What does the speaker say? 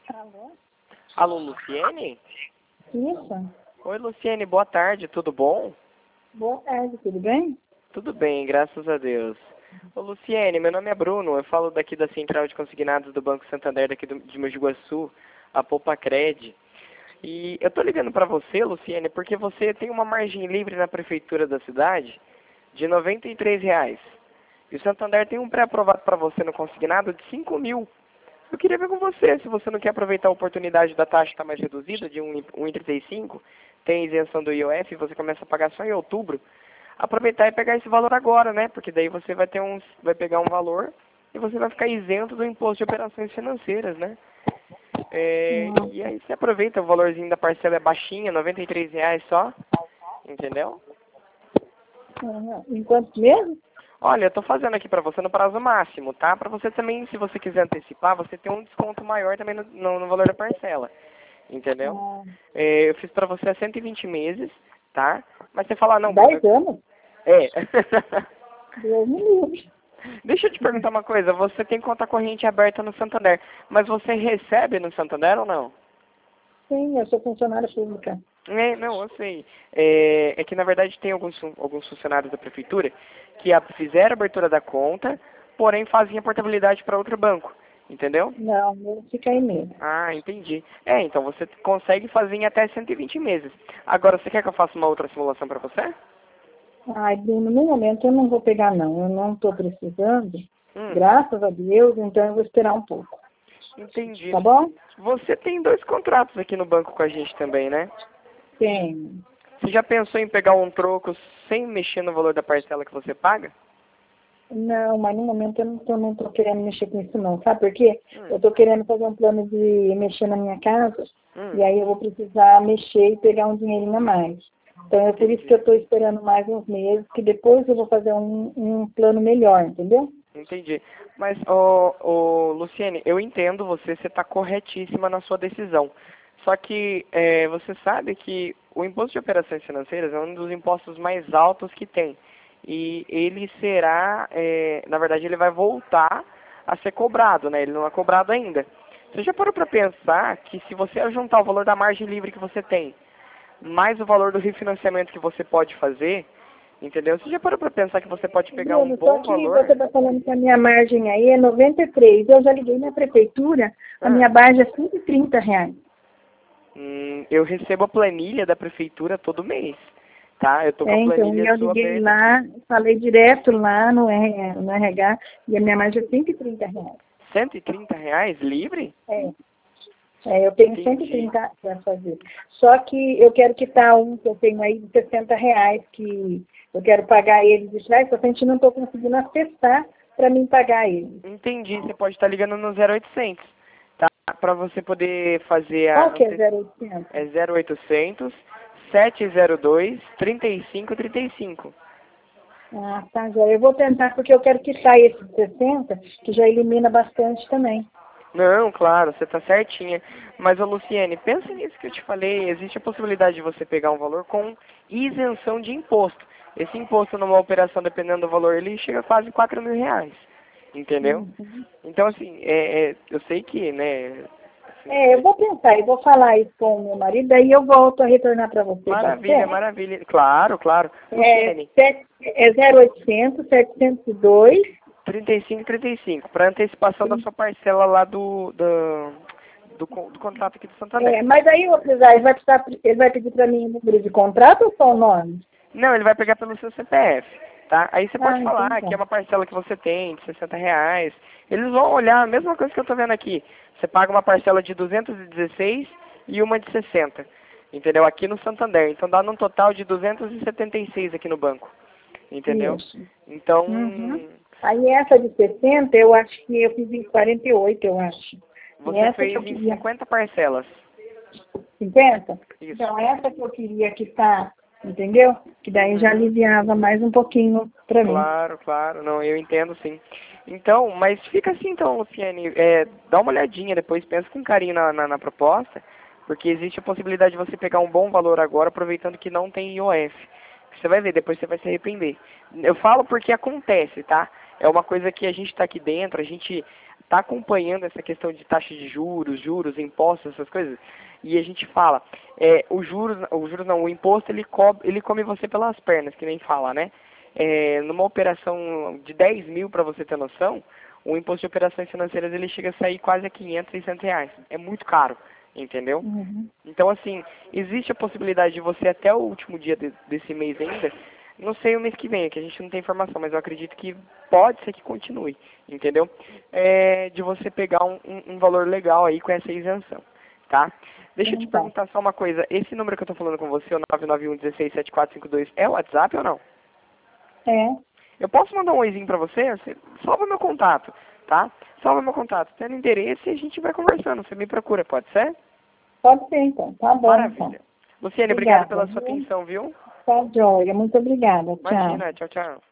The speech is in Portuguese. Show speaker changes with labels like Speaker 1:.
Speaker 1: Alô?
Speaker 2: Alô, Luciene?
Speaker 1: Isso.
Speaker 2: Oi, Luciene, boa tarde, tudo bom?
Speaker 1: Boa tarde, tudo bem?
Speaker 2: Tudo bem, graças a Deus. Ô, Luciene, meu nome é Bruno, eu falo daqui da Central de Consignados do Banco Santander, daqui de Mogi Guaçu, a Poupa-Cred. E eu tô ligando para você, Luciene, porque você tem uma margem livre na prefeitura da cidade de R$ 93. E o Santander tem um pré-aprovado para você no consignado de 5.000. Eu queria ver com você, se você não quer aproveitar a oportunidade da taxa estar mais reduzida, de 1,35, tem isenção do IOF e você começa a pagar só em outubro, aproveitar e pegar esse valor agora, né? Porque daí você vai pegar um valor e você vai ficar isento do imposto de operações financeiras, né? E aí você aproveita, o valorzinho da parcela é baixinha, R$ 93 só, entendeu?
Speaker 1: Em quanto mesmo?
Speaker 2: Olha, eu tô fazendo aqui pra você no prazo máximo, tá? Pra você também, se você quiser antecipar, você tem um desconto maior também no valor da parcela, entendeu? Eu fiz pra você há 120 meses, tá? Mas você fala, não, Bruno...
Speaker 1: 10 anos?
Speaker 2: É.
Speaker 1: Deus me livre.
Speaker 2: Deixa eu te perguntar uma coisa, você tem conta corrente aberta no Santander, mas você recebe no Santander ou não?
Speaker 1: Sim, eu sou funcionária pública.
Speaker 2: Não, eu sei. É que na verdade tem alguns funcionários da prefeitura que fizeram a abertura da conta, porém fazem a portabilidade para outro banco, entendeu?
Speaker 1: Não, eu fico aí mesmo.
Speaker 2: Ah, entendi. Então você consegue fazer em até 120 meses. Agora, você quer que eu faça uma outra simulação para você?
Speaker 1: Ai, Bruno, no momento eu não vou pegar não. Eu não estou precisando.
Speaker 2: Hum,
Speaker 1: Graças a Deus, então eu vou esperar um pouco.
Speaker 2: entendi.
Speaker 1: Tá bom?
Speaker 2: Você tem 2 contratos aqui no banco com a gente também, né?
Speaker 1: Tem.
Speaker 2: Você já pensou em pegar um troco sem mexer no valor da parcela que você paga?
Speaker 1: Não, mas no momento eu não tô querendo mexer com isso não. Sabe por quê? Eu estou querendo fazer um plano de mexer na minha casa e aí eu vou precisar mexer e pegar um dinheirinho a mais. Então é por isso que eu estou esperando mais uns meses, que depois eu vou fazer um plano melhor, entendeu?
Speaker 2: Entendi. Mas, Luciene, eu entendo você está corretíssima na sua decisão. Só que você sabe que o imposto de operações financeiras é um dos impostos mais altos que tem. E ele será, na verdade, ele vai voltar a ser cobrado, né? Ele não é cobrado ainda. Você já parou para pensar que se você juntar o valor da margem livre que você tem, mais o valor do refinanciamento que você pode fazer, entendeu? Você já parou para pensar que você pode pegar um
Speaker 1: Bruno, só
Speaker 2: bom
Speaker 1: que
Speaker 2: valor?
Speaker 1: você está falando que a minha margem aí é 93. Eu já liguei na prefeitura, a
Speaker 2: Ah,
Speaker 1: minha margem é R$ 130.
Speaker 2: eu recebo a planilha da prefeitura todo mês, tá? Eu tô com a
Speaker 1: Então
Speaker 2: planilha
Speaker 1: eu
Speaker 2: sua
Speaker 1: liguei
Speaker 2: aberta aqui.
Speaker 1: lá, falei direto lá no RH e a minha margem é R$ 130.
Speaker 2: R$ 130 livre?
Speaker 1: É. Eu tenho
Speaker 2: Entendi.
Speaker 1: 130 para fazer. Só que eu quero quitar um que eu tenho aí de R$ 60, que eu quero pagar ele de trás, só que a gente não estou conseguindo acessar para mim pagar ele.
Speaker 2: Entendi. Você pode estar ligando no 0800, tá? Para você poder fazer
Speaker 1: Qual que é 0800?
Speaker 2: é 0800 702 3535.
Speaker 1: Ah, tá, já. Eu vou tentar, porque eu quero quitar esse de 60, que já elimina bastante também.
Speaker 2: Não, claro, você está certinha. Mas, ô Luciene, pensa nisso que eu te falei. Existe a possibilidade de você pegar um valor com isenção de imposto. Esse imposto numa operação, dependendo do valor, ele chega a quase R$ 4.000. Entendeu?
Speaker 1: Uhum.
Speaker 2: Então, assim, eu sei que, né? Assim,
Speaker 1: Eu vou pensar, eu vou falar isso com o meu marido, daí eu volto a retornar para você, pode
Speaker 2: maravilha,
Speaker 1: ser?
Speaker 2: maravilha. Claro, claro.
Speaker 1: É,
Speaker 2: Luciene,
Speaker 1: 0800 702.
Speaker 2: 3535, para antecipação da sua parcela lá do contrato aqui do Santander.
Speaker 1: Mas aí eu vou precisar, ele vai pedir para mim o número de contrato ou só o nome?
Speaker 2: Não, ele vai pegar pelo seu CPF, tá? Aí você pode
Speaker 1: Então
Speaker 2: falar
Speaker 1: tá.
Speaker 2: que é uma parcela que você tem de R$ 60. Eles vão olhar a mesma coisa que eu tô vendo aqui. Você paga uma parcela de 216 e uma de 60, entendeu? Aqui no Santander. Então dá num total de 276 aqui no banco, entendeu?
Speaker 1: Isso.
Speaker 2: Então,
Speaker 1: Uhum. Aí essa de 60, eu acho que eu fiz em 48, eu acho. E
Speaker 2: você
Speaker 1: essa que eu
Speaker 2: fez em
Speaker 1: queria,
Speaker 2: 50 parcelas.
Speaker 1: 50?
Speaker 2: Isso.
Speaker 1: Então essa que eu queria quitar, entendeu? Que daí já
Speaker 2: Uhum.
Speaker 1: aliviava mais um pouquinho para mim.
Speaker 2: Claro, claro, não, eu entendo sim. Então, mas fica assim então, Luciane, dá uma olhadinha depois, pensa com carinho na proposta, porque existe a possibilidade de você pegar um bom valor agora, aproveitando que não tem IOF. Você vai ver, depois você vai se arrepender. Eu falo porque acontece, tá? É uma coisa que a gente está aqui dentro, tá acompanhando essa questão de taxa de juros, impostos, essas coisas, e a gente fala, o imposto ele come você pelas pernas, que nem fala, né? Numa operação de 10 mil, para você ter noção, o imposto de operações financeiras ele chega a sair quase a 500, 600 reais. É muito caro, entendeu? Então, assim, existe a possibilidade de você até o último dia desse mês ainda, não sei o mês que vem, que a gente não tem informação, mas eu acredito que pode ser que continue, entendeu? De você pegar um valor legal aí com essa isenção, tá? Deixa eu te perguntar só uma coisa, esse número que eu tô falando com você, o 991-16-7452, é o WhatsApp ou não?
Speaker 1: É.
Speaker 2: Eu posso mandar um oizinho pra você? Você salva meu contato, tá? Salva meu contato. Tendo interesse, a gente vai conversando. Você me procura, pode ser?
Speaker 1: Pode ser, então. Tá bom,
Speaker 2: Maravilha.
Speaker 1: então.
Speaker 2: Luciane, obrigado pela sua atenção, viu?
Speaker 1: Tá, joia. Muito obrigada. Tchau.
Speaker 2: Imagina, tchau, tchau.